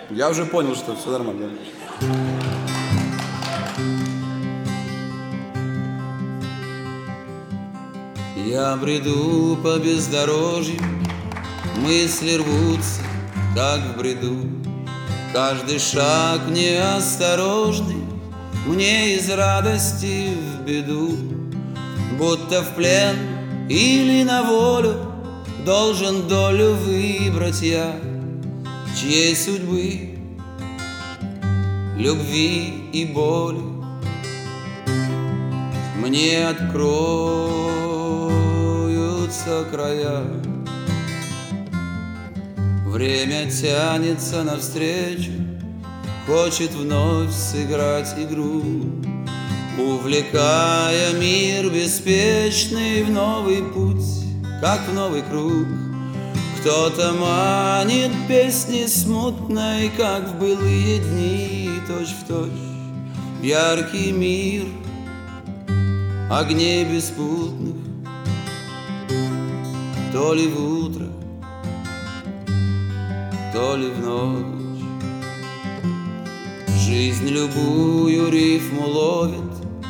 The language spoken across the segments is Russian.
Я уже понял, что все нормально. Я бреду по бездорожью, мысли рвутся, как в бреду. Каждый шаг неосторожный мне из радости в беду. Будто в плен или на волю должен долю выбрать я, чьей судьбы, любви и боли мне откроются края. Время тянется навстречу, хочет вновь сыграть игру, увлекая мир беспечный в новый путь, как в новый круг. Кто-то манит песней смутной, как в былые дни, точь-в-точь в яркий мир огней беспутных, то ли в утро, то ли в ночь. Жизнь любую рифму ловит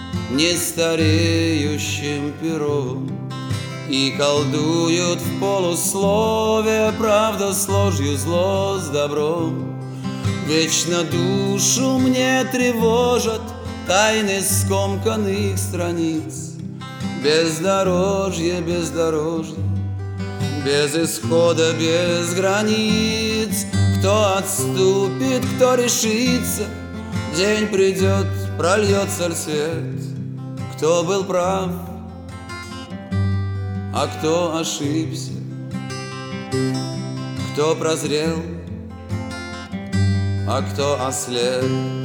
нестареющим пером и колдуют в полусловие правда с ложью, зло с добром. Вечно душу мне тревожат тайны скомканных страниц. Бездорожье, бездорожье, без исхода, без границ. Кто отступит, кто решится, день придет, прольется свет. Кто был прав, а кто ошибся, кто прозрел, а кто ослеп.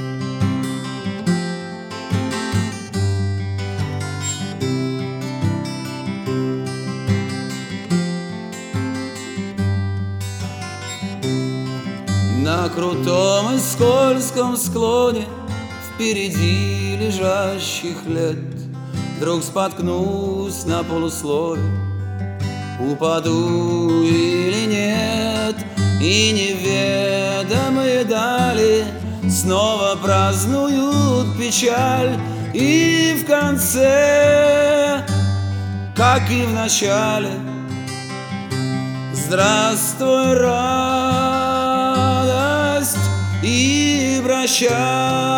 На крутом и скользком склоне впереди лежащих лет вдруг споткнусь на полуслове, упаду или нет, и неведомые дали снова празднуют печаль. И в конце, как и в начале, здравствуй, радость, и прощай.